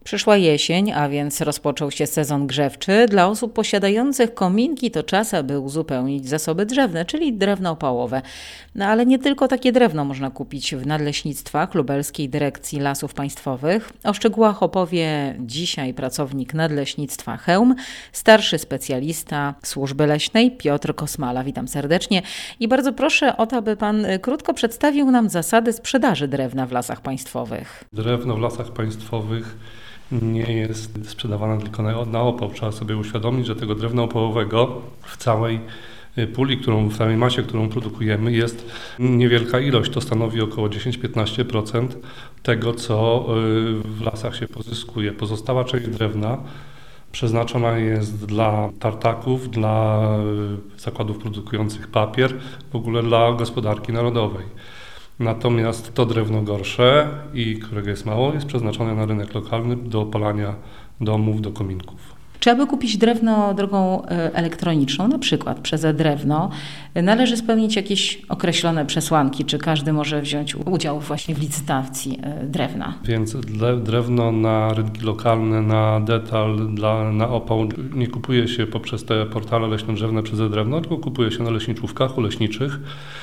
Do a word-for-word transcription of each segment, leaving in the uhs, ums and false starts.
Przyszła jesień, a więc rozpoczął się sezon grzewczy. Dla osób posiadających kominki to czas, aby uzupełnić zasoby drzewne, czyli drewno opałowe. No ale nie tylko takie drewno można kupić w nadleśnictwach Lubelskiej Dyrekcji Lasów Państwowych. O szczegółach opowie dzisiaj pracownik Nadleśnictwa Chełm, starszy specjalista Służby Leśnej Piotr Kosmala. Witam serdecznie i bardzo proszę o to, aby pan krótko przedstawił nam zasady sprzedaży drewna w Lasach Państwowych. Drewno w Lasach Państwowych nie jest sprzedawane tylko na, na opał. Trzeba sobie uświadomić, że tego drewna opałowego w całej puli, którą, w całej masie, którą produkujemy, jest niewielka ilość. To stanowi około dziesięć do piętnastu procent tego, co w lasach się pozyskuje. Pozostała część drewna przeznaczona jest dla tartaków, dla zakładów produkujących papier, w ogóle dla gospodarki narodowej. Natomiast to drewno gorsze i którego jest mało, jest przeznaczone na rynek lokalny do opalania domów, do kominków. Czy aby kupić drewno drogą elektroniczną, na przykład przez e-drewno, należy spełnić jakieś określone przesłanki? Czy każdy może wziąć udział właśnie w licytacji drewna? Więc drewno na rynki lokalne, na detal, dla, na opał nie kupuje się poprzez te portale leśno-drzewne przez e-drewno, tylko kupuje się na leśniczówkach, u leśniczych,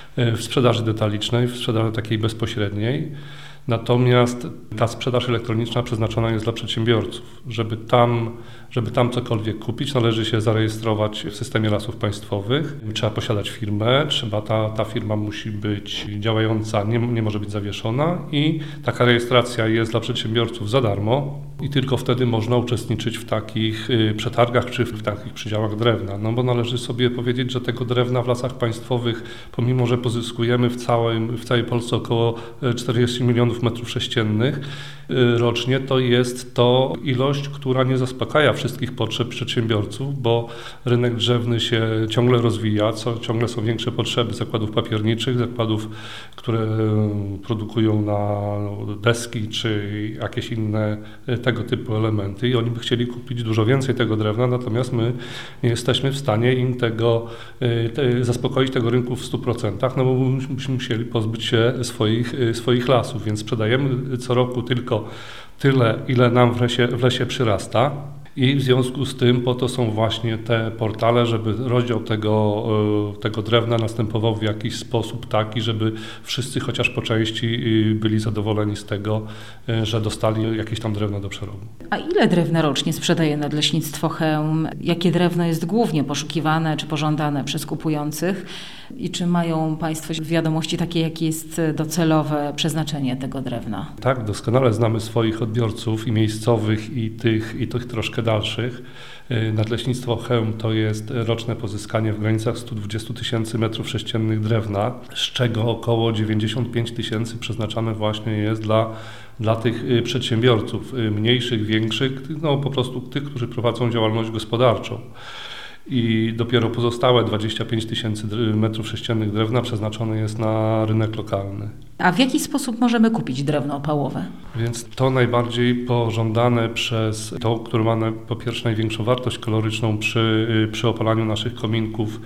w sprzedaży detalicznej, w sprzedaży takiej bezpośredniej. Natomiast ta sprzedaż elektroniczna przeznaczona jest dla przedsiębiorców. Żeby tam, żeby tam cokolwiek kupić, należy się zarejestrować w systemie Lasów Państwowych. Trzeba posiadać firmę, trzeba ta, ta firma musi być działająca, nie, nie może być zawieszona i taka rejestracja jest dla przedsiębiorców za darmo i tylko wtedy można uczestniczyć w takich przetargach czy w takich przydziałach drewna. No bo należy sobie powiedzieć, że tego drewna w Lasach Państwowych, pomimo że pozyskujemy w całej, w całej Polsce około czterdzieści milionów metrów sześciennych rocznie, to jest to ilość, która nie zaspokaja wszystkich potrzeb przedsiębiorców, bo rynek drzewny się ciągle rozwija, co, ciągle są większe potrzeby zakładów papierniczych, zakładów, które produkują na deski czy jakieś inne tego typu elementy i oni by chcieli kupić dużo więcej tego drewna, natomiast my nie jesteśmy w stanie im tego te, zaspokoić tego rynku w stu procentach, no bo byśmy musieli pozbyć się swoich, swoich lasów, więc sprzedajemy co roku tylko tyle, ile nam w lesie, w lesie przyrasta i w związku z tym po to są właśnie te portale, żeby rozdział tego, tego drewna następował w jakiś sposób taki, żeby wszyscy chociaż po części byli zadowoleni z tego, że dostali jakieś tam drewno do przerobu. A ile drewna rocznie sprzedaje Nadleśnictwo Chełm? Jakie drewno jest głównie poszukiwane czy pożądane przez kupujących? I czy mają Państwo wiadomości takie, jakie jest docelowe przeznaczenie tego drewna? Tak, doskonale znamy swoich odbiorców i miejscowych, i tych, i tych troszkę dalszych. Nadleśnictwo Chełm to jest roczne pozyskanie w granicach stu dwudziestu tysięcy metrów sześciennych drewna, z czego około dziewięćdziesiąt pięć tysięcy przeznaczane właśnie jest dla, dla tych przedsiębiorców, mniejszych, większych, no po prostu tych, którzy prowadzą działalność gospodarczą. I dopiero pozostałe dwadzieścia pięć tysięcy metrów sześciennych drewna przeznaczone jest na rynek lokalny. A w jaki sposób możemy kupić drewno opałowe? Więc to najbardziej pożądane przez to, które ma po pierwsze największą wartość kaloryczną przy, przy opalaniu naszych kominków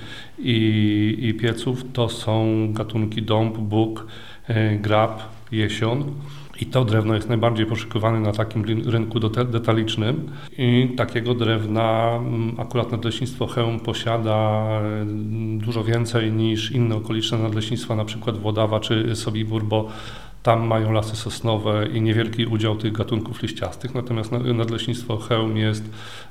i, i pieców, to są gatunki dąb, bóg, grab, jesion. I to drewno jest najbardziej poszukiwane na takim rynku detalicznym i takiego drewna akurat Nadleśnictwo Chełm posiada dużo więcej niż inne okoliczne nadleśnictwa, na przykład Włodawa czy Sobibór, bo tam mają lasy sosnowe i niewielki udział tych gatunków liściastych, natomiast Nadleśnictwo Chełm jest,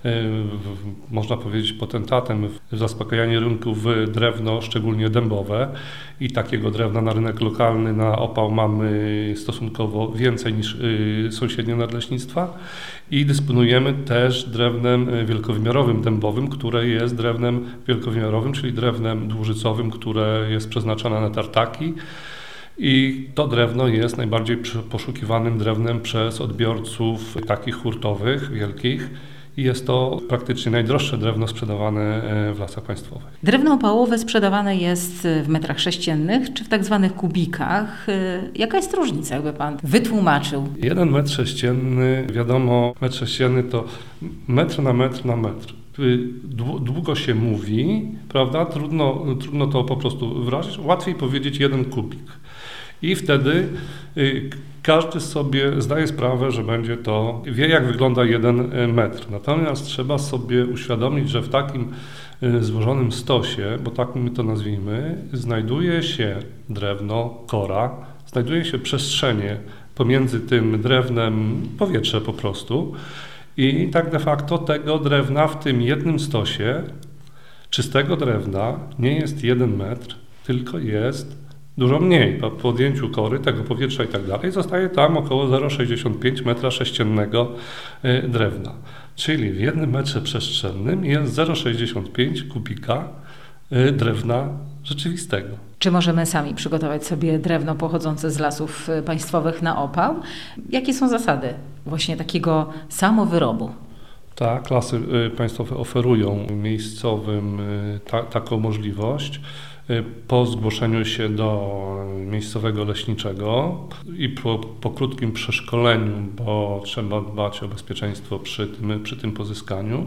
można powiedzieć, potentatem w zaspokajaniu rynków w drewno, szczególnie dębowe i takiego drewna na rynek lokalny, na opał mamy stosunkowo więcej niż sąsiednie nadleśnictwa i dysponujemy też drewnem wielkowymiarowym dębowym, które jest drewnem wielkowymiarowym, czyli drewnem dłużycowym, które jest przeznaczone na tartaki. I to drewno jest najbardziej poszukiwanym drewnem przez odbiorców takich hurtowych, wielkich. I jest to praktycznie najdroższe drewno sprzedawane w Lasach Państwowych. Drewno opałowe sprzedawane jest w metrach sześciennych czy w tak zwanych kubikach. Jaka jest różnica, jakby Pan wytłumaczył? Jeden metr sześcienny, wiadomo, metr sześcienny to metr na metr na metr. Długo się mówi, prawda? Trudno, trudno to po prostu wyrazić. Łatwiej powiedzieć jeden kubik. I wtedy każdy sobie zdaje sprawę, że będzie to, wie jak wygląda jeden metr. Natomiast trzeba sobie uświadomić, że w takim złożonym stosie, bo tak my to nazwijmy, znajduje się drewno, kora, znajduje się przestrzenie pomiędzy tym drewnem, powietrze po prostu. I tak de facto tego drewna w tym jednym stosie, czystego drewna, nie jest jeden metr, tylko jest dużo mniej. Po podjęciu kory, tego powietrza i tak dalej, zostaje tam około zero przecinek sześćdziesiąt pięć metra sześciennego drewna. Czyli w jednym metrze przestrzennym jest zero przecinek sześćdziesiąt pięć kubika drewna rzeczywistego. Czy możemy sami przygotować sobie drewno pochodzące z lasów państwowych na opał? Jakie są zasady właśnie takiego samowyrobu? Tak, lasy państwowe oferują miejscowym ta, taką możliwość. Po zgłoszeniu się do miejscowego leśniczego i po, po krótkim przeszkoleniu, bo trzeba dbać o bezpieczeństwo przy tym, przy tym pozyskaniu,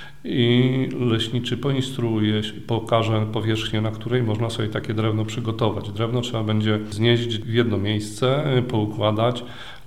i leśniczy poinstruuje, pokaże powierzchnię, na której można sobie takie drewno przygotować. Drewno trzeba będzie znieść w jedno miejsce, poukładać.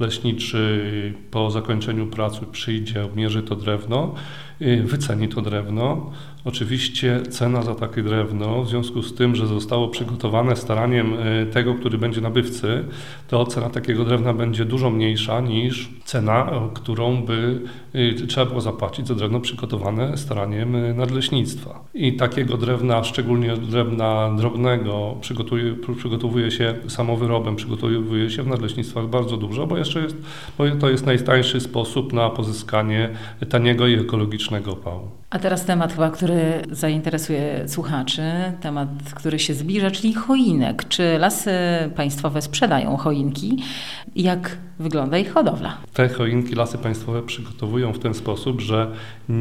Leśniczy po zakończeniu pracy przyjdzie, obmierzy to drewno, wyceni to drewno. Oczywiście cena za takie drewno, w związku z tym, że zostało przygotowane staraniem tego, który będzie nabywcy, to cena takiego drewna będzie dużo mniejsza niż cena, którą by trzeba było zapłacić za drewno przygotowane staraniem nadleśnictwa. I takiego drewna, szczególnie drewna drobnego, przygotowuje, przygotowuje się samowyrobem, przygotowuje się w nadleśnictwach bardzo dużo, bo jeszcze jest, bo to jest najtańszy sposób na pozyskanie taniego i ekologicznego opału. A teraz temat chyba, który zainteresuje słuchaczy, temat, który się zbliża, czyli choinek. Czy lasy państwowe sprzedają choinki? Jak wygląda ich hodowla? Te choinki lasy państwowe przygotowują w ten sposób, że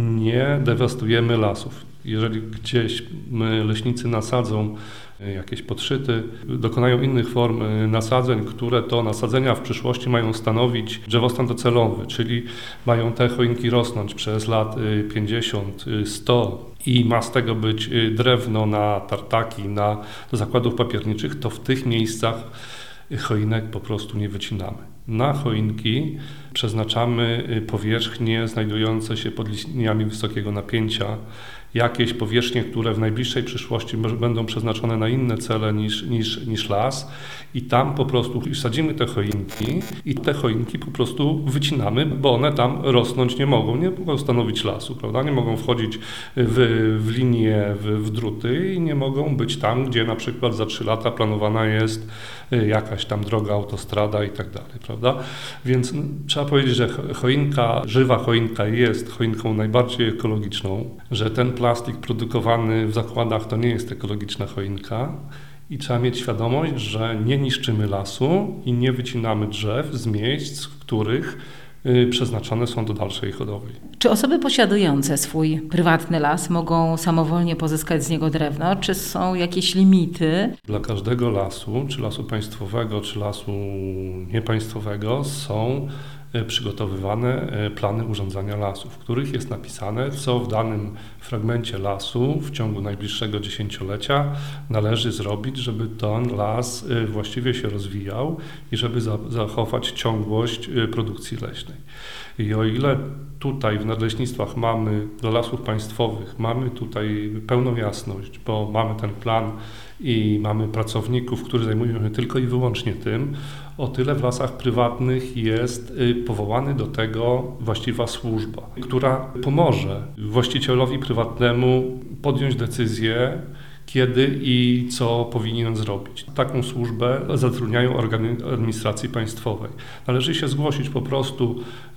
nie dewastujemy lasów. Jeżeli gdzieś leśnicy nasadzą jakieś podszyty, dokonają innych form nasadzeń, które to nasadzenia w przyszłości mają stanowić drzewostan docelowy, czyli mają te choinki rosnąć przez lat pięćdziesiąt, sto i ma z tego być drewno na tartaki, na, do zakładów papierniczych, to w tych miejscach choinek po prostu nie wycinamy. Na choinki przeznaczamy powierzchnie znajdujące się pod liniami wysokiego napięcia, jakieś powierzchnie, które w najbliższej przyszłości będą przeznaczone na inne cele niż, niż, niż las, i tam po prostu sadzimy te choinki i te choinki po prostu wycinamy, bo one tam rosnąć nie mogą, nie mogą stanowić lasu, prawda? Nie mogą wchodzić w, w linię, w, w druty i nie mogą być tam, gdzie na przykład za trzy lata planowana jest jakaś tam droga, autostrada i tak dalej, prawda? Więc trzeba powiedzieć, że choinka, żywa choinka jest choinką najbardziej ekologiczną, że ten plastik produkowany w zakładach to nie jest ekologiczna choinka i trzeba mieć świadomość, że nie niszczymy lasu i nie wycinamy drzew z miejsc, w których przeznaczone są do dalszej hodowli. Czy osoby posiadające swój prywatny las mogą samowolnie pozyskać z niego drewno? Czy są jakieś limity? Dla każdego lasu, czy lasu państwowego, czy lasu niepaństwowego, są przygotowywane plany urządzania lasu, w których jest napisane, co w danym fragmencie lasu w ciągu najbliższego dziesięciolecia należy zrobić, żeby ten las właściwie się rozwijał i żeby zachować ciągłość produkcji leśnej. I o ile tutaj w nadleśnictwach mamy, dla lasów państwowych, mamy tutaj pełną jasność, bo mamy ten plan i mamy pracowników, którzy zajmują się tylko i wyłącznie tym, o tyle w lasach prywatnych jest powołany do tego właściwa służba, która pomoże właścicielowi prywatnemu podjąć decyzję, kiedy i co powinien zrobić. Taką służbę zatrudniają organy administracji państwowej. Należy się zgłosić po prostu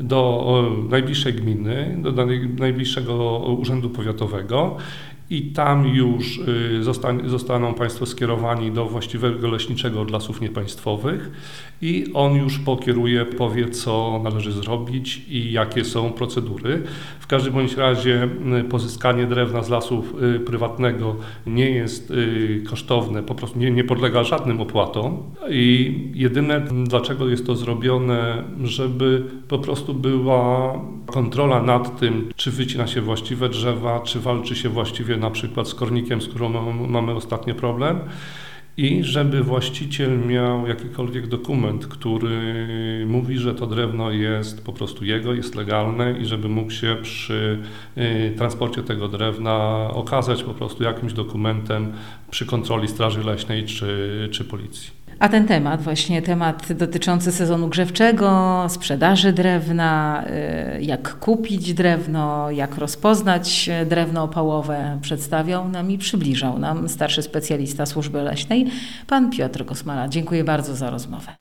do najbliższej gminy, do najbliższego urzędu powiatowego i tam już zostanie, zostaną Państwo skierowani do właściwego leśniczego od lasów niepaństwowych i on już pokieruje, powie, co należy zrobić i jakie są procedury. W każdym bądź razie pozyskanie drewna z lasów prywatnego nie jest kosztowne, po prostu nie, nie podlega żadnym opłatom i jedyne, dlaczego jest to zrobione, żeby po prostu była kontrola nad tym, czy wycina się właściwe drzewa, czy walczy się właściwie na przykład z kornikiem, z którym mamy ostatnio problem. i żeby właściciel miał jakikolwiek dokument, który mówi, że to drewno jest po prostu jego, jest legalne i żeby mógł się przy transporcie tego drewna okazać po prostu jakimś dokumentem przy kontroli Straży Leśnej czy, czy policji. A ten temat, właśnie temat dotyczący sezonu grzewczego, sprzedaży drewna, jak kupić drewno, jak rozpoznać drewno opałowe, przedstawiał nam i przybliżał nam starszy specjalista Służby Leśnej, pan Piotr Kosmala. Dziękuję bardzo za rozmowę.